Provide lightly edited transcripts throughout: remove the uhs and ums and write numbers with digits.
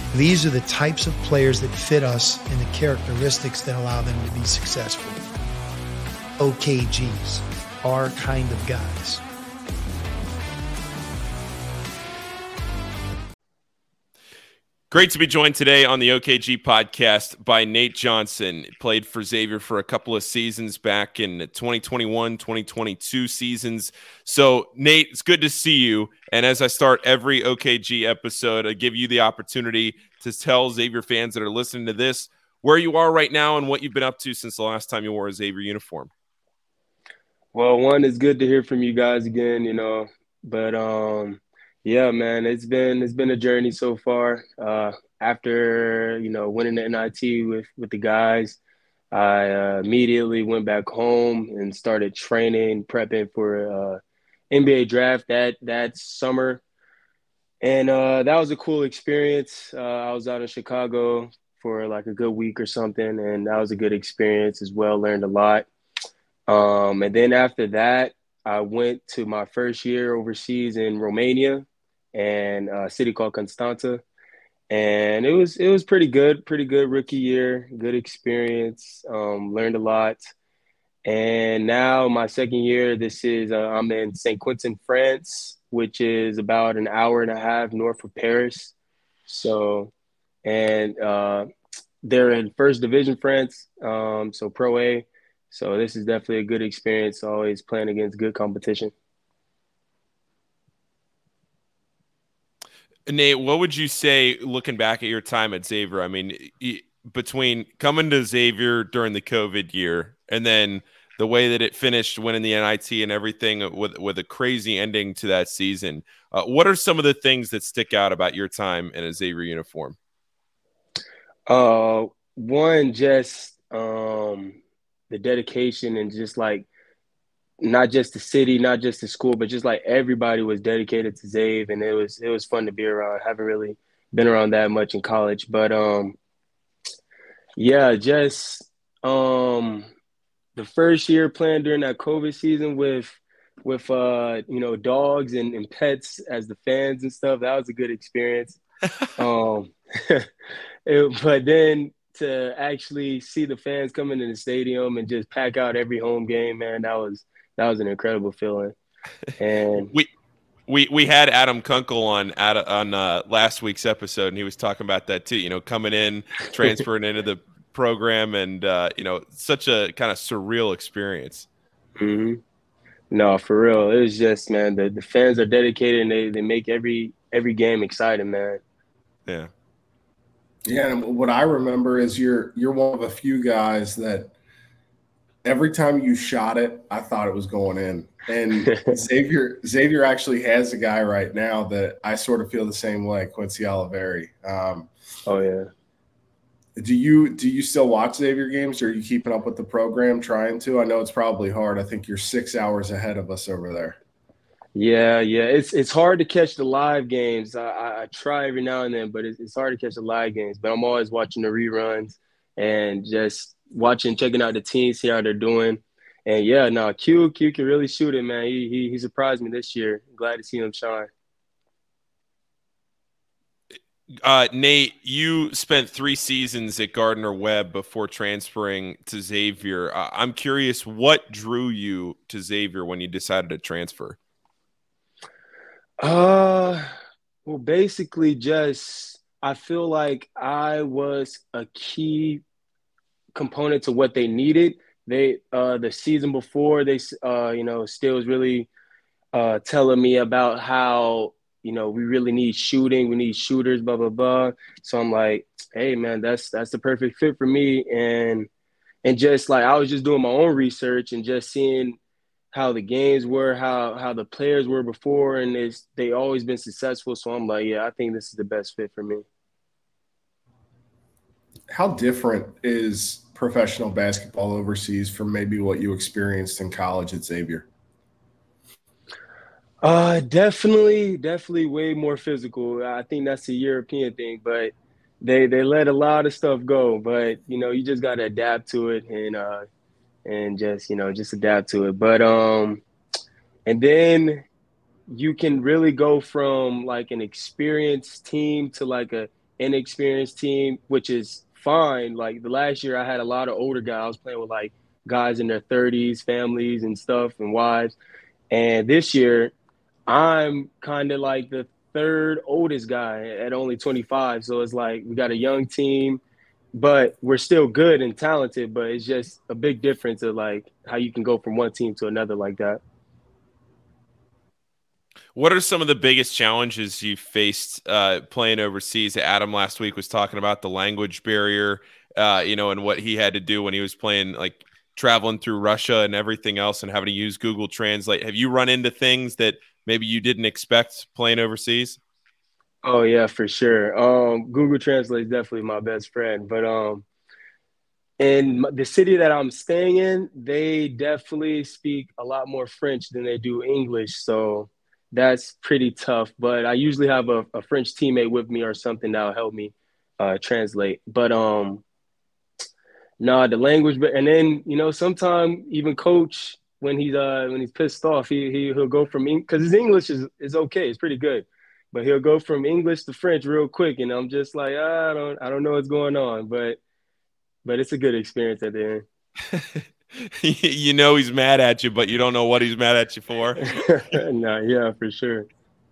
These are the types of players that fit us and the characteristics that allow them to be successful. OKGs, our kind of guys. Great to be joined today on the OKG podcast by Nate Johnson. Played for Xavier for a couple of seasons back in 2021, 2022 seasons. So, Nate, it's good to see you. And as I start every OKG episode, I give you the opportunity to tell Xavier fans that are listening to this where you are right now and what you've been up to since the last time you wore a Xavier uniform. Well, one, it's good to hear from you guys again, but yeah, man, it's been a journey so far. After winning the NIT with the guys, I immediately went back home and started training, prepping for NBA draft that summer, and that was a cool experience. I was out in Chicago for like a good week or something, and that was a good experience as well. Learned a lot. And then after that, I went to my first year overseas in Romania and a city called Constanța. And it was pretty good rookie year, good experience, learned a lot. And now my second year, I'm in St. Quentin, France, which is about an hour and a half north of Paris. So, and they're in First Division France, so Pro A. So this is definitely a good experience, always playing against good competition. Nate, what would you say looking back at your time at Xavier? I mean, between coming to Xavier during the COVID year and then the way that it finished winning the NIT and everything with a crazy ending to that season, what are some of the things that stick out about your time in a Xavier uniform? One, just the dedication and just like not just the city, not just the school, but just like everybody was dedicated to Xavier, and it was fun to be around. I haven't really been around that much in college, but yeah, just the first year playing during that COVID season with dogs and pets as the fans and stuff, that was a good experience. But then to actually see the fans come into the stadium and just pack out every home game, man, that was an incredible feeling. And we had Adam Kunkel on last week's episode, and he was talking about that too. Coming in, transferring into the program, and such a kind of surreal experience. Mm-hmm. No, for real, it was just, man, the fans are dedicated and they make every game exciting, man. Yeah. Yeah, and what I remember is you're one of a few guys that every time you shot it, I thought it was going in. And Xavier actually has a guy right now that I sort of feel the same way, Quincy Oliveri. Oh yeah. Do you still watch Xavier games, or are you keeping up with the program? Trying to? I know it's probably hard. I think you're 6 hours ahead of us over there. Yeah. It's hard to catch the live games. I try every now and then, but it's hard to catch the live games. But I'm always watching the reruns and just checking out the teams, see how they're doing. And yeah, no, Q can really shoot it, man. He surprised me this year. Glad to see him shine. Nate, you spent 3 seasons at Gardner-Webb before transferring to Xavier. I'm curious, what drew you to Xavier when you decided to transfer? Well, basically just I feel like I was a key component to what they needed. They the season before, they still was really telling me about how we really need shooting, we need shooters, blah blah blah. So I'm like, hey man, that's the perfect fit for me. And just like I was just doing my own research and just seeing how the games were, how the players were before, and they always been successful. So I'm like, yeah, I think this is the best fit for me. How different is professional basketball overseas from maybe what you experienced in college at Xavier? Definitely way more physical. I think that's a European thing, but they let a lot of stuff go. But you just got to adapt to it and just adapt to it. But and then you can really go from like an experienced team to like a inexperienced team, which is fine. Like the last year, I had a lot of older guys. I was playing with like guys in their 30s, families and stuff, and wives. And this year, I'm kind of like the third oldest guy at only 25. So it's like we got a young team, but we're still good and talented. But it's just a big difference of like how you can go from one team to another like that. What are some of the biggest challenges you faced playing overseas? Adam last week was talking about the language barrier, and what he had to do when he was playing, like traveling through Russia and everything else and having to use Google Translate. Have you run into things that maybe you didn't expect playing overseas? Oh yeah, for sure. Google Translate is definitely my best friend, but in the city that I'm staying in, they definitely speak a lot more French than they do English. So that's pretty tough. But I usually have a French teammate with me or something that'll help me translate. But no, the language, and then sometimes even coach when he's pissed off, he'll go from because his English is okay, it's pretty good, but he'll go from English to French real quick, and I'm just like I don't know what's going on, but it's a good experience at the end. He's mad at you, but you don't know what he's mad at you for. No, yeah, for sure.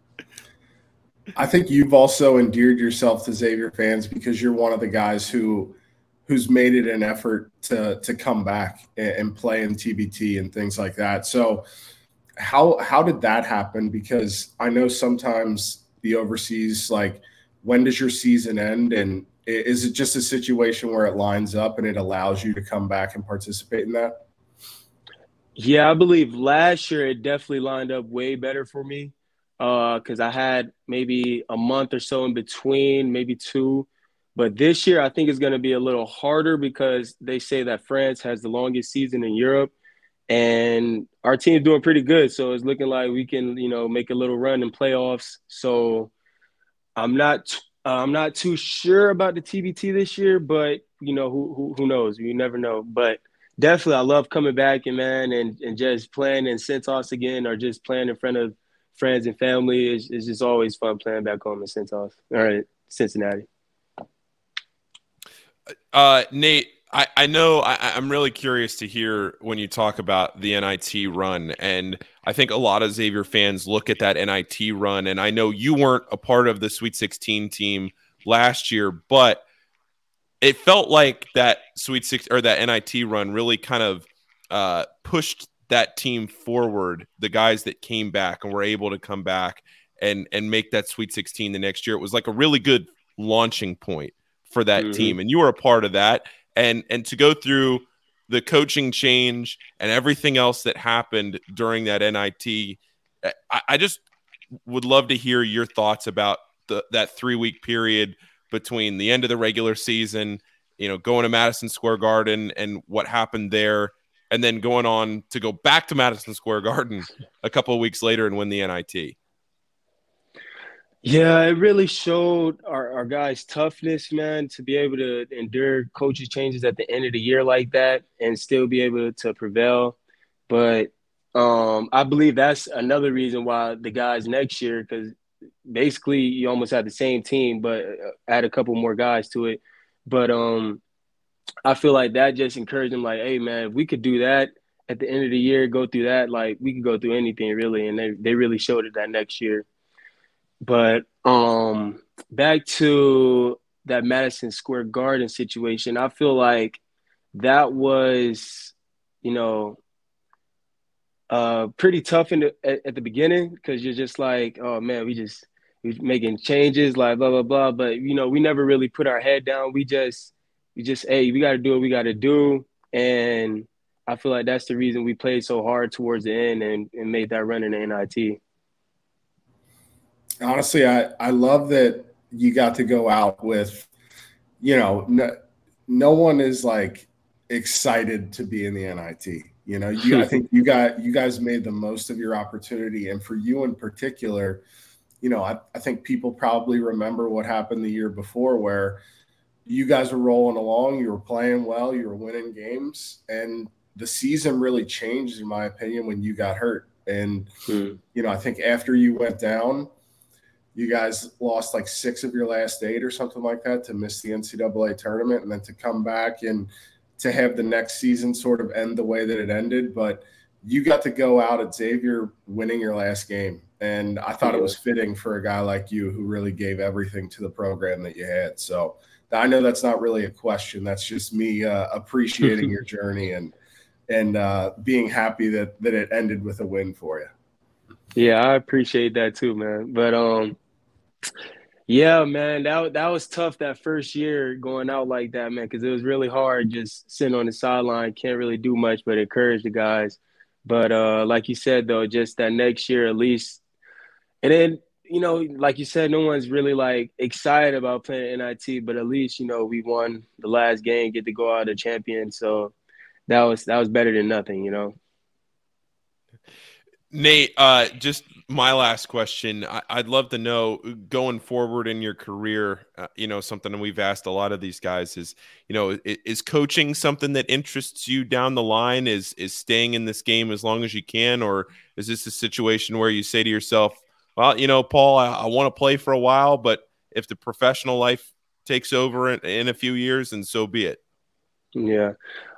I think you've also endeared yourself to Xavier fans because you're one of the guys who's made it an effort to come back and play in TBT and things like that. So how did that happen? Because I know sometimes the overseas, like, when does your season end? And is it just a situation where it lines up and it allows you to come back and participate in that? Yeah, I believe last year it definitely lined up way better for me because I had maybe a month or so in between, maybe two. But this year, I think it's going to be a little harder because they say that France has the longest season in Europe, and our team's doing pretty good. So it's looking like we can, make a little run in playoffs. So I'm not too sure about the TBT this year, but who knows? You never know. But definitely, I love coming back and just playing in Centos again, or just playing in front of friends and family. It's just always fun playing back home in Centos or Cincinnati. Nate, I know I'm really curious to hear when you talk about the NIT run. And I think a lot of Xavier fans look at that NIT run. And I know you weren't a part of the Sweet 16 team last year, but it felt like that that NIT run really kind of pushed that team forward, the guys that came back and were able to come back and make that Sweet 16 the next year. It was like a really good launching point for that team, and you were a part of that, and to go through the coaching change and everything else that happened during that NIT, I just would love to hear your thoughts about that 3-week period between the end of the regular season, going to Madison Square Garden and what happened there, and then going on to go back to Madison Square Garden a couple of weeks later and win the NIT. Yeah, it really showed our guys' toughness, man, to be able to endure coaches changes at the end of the year like that and still be able to prevail. But I believe that's another reason why the guys next year, because basically you almost had the same team, but add a couple more guys to it. But I feel like that just encouraged them, like, hey, man, if we could do that at the end of the year, go through that, like we could go through anything really. And they really showed it that next year. But back to that Madison Square Garden situation, I feel like that was, pretty tough at the beginning because you're just like, oh man, we're making changes, like blah blah blah. But we never really put our head down. We just hey, we got to do what we got to do, and I feel like that's the reason we played so hard towards the end and made that run in the NIT. Honestly, I love that you got to go out with, no one is like excited to be in the NIT. I think you guys made the most of your opportunity. And for you in particular, I think people probably remember what happened the year before where you guys were rolling along, you were playing well, you were winning games, and the season really changed, in my opinion, when you got hurt. And, I think after you went down, you guys lost like 6 of your last 8 or something like that to miss the NCAA tournament, and then to come back and to have the next season sort of end the way that it ended. But you got to go out at Xavier winning your last game. And I thought it was fitting for a guy like you who really gave everything to the program that you had. So I know that's not really a question. That's just me appreciating your journey and being happy that it ended with a win for you. Yeah, I appreciate that too, man. But yeah, man, that was tough that first year going out like that, man, because it was really hard just sitting on the sideline, can't really do much but encourage the guys. But like you said, though, just that next year at least, and then, like you said, no one's really like excited about playing NIT, but at least, we won the last game, get to go out a champion. So that was better than nothing. Nate, just my last question. I'd love to know, going forward in your career, something we've asked a lot of these guys is, is coaching something that interests you down the line? Is staying in this game as long as you can? Or is this a situation where you say to yourself, well, Paul, I want to play for a while, but if the professional life takes over in a few years, then so be it? Yeah.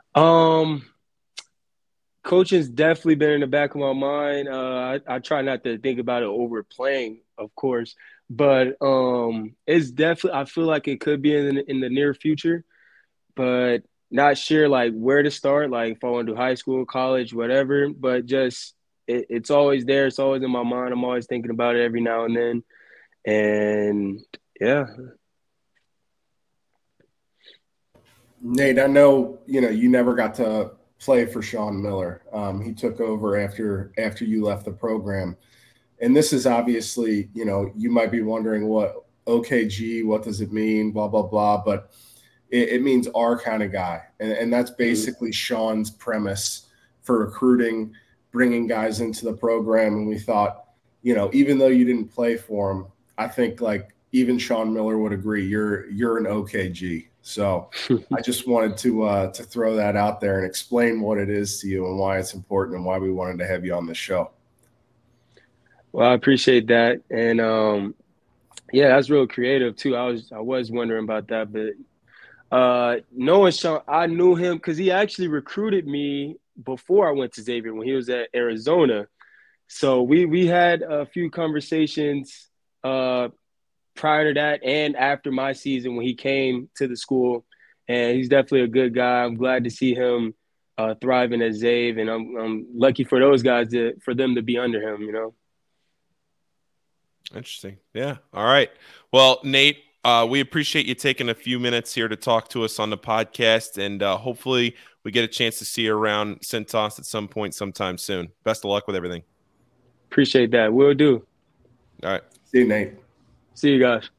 Coaching's definitely been in the back of my mind. I try not to think about it overplaying, of course, but it's definitely, I feel like it could be in the near future, but not sure like where to start, like if I want to do high school, college, whatever, but just it's always there. It's always in my mind. I'm always thinking about it every now and then. And yeah. Nate, I know, you never got to play for Sean Miller. He took over after you left the program. And this is obviously, you might be wondering what OKG, what does it mean, blah, blah, blah. But it means our kind of guy. And that's basically Sean's premise for recruiting, bringing guys into the program. And we thought, even though you didn't play for him, I think like even Sean Miller would agree you're an OKG. So I just wanted to throw that out there and explain what it is to you and why it's important and why we wanted to have you on the show. Well, I appreciate that. And yeah, that's real creative too. I was wondering about that, but knowing Sean, I knew him because he actually recruited me before I went to Xavier when he was at Arizona. So we had a few conversations prior to that and after my season when he came to the school, and he's definitely a good guy. I'm glad to see him thriving at Xavier, and I'm lucky for those guys for them to be under him. Interesting. Yeah. All right. Well, Nate, we appreciate you taking a few minutes here to talk to us on the podcast, and hopefully we get a chance to see you around Cintas at some point sometime soon. Best of luck with everything. Appreciate that. Will do. All right. See you, Nate. See you guys.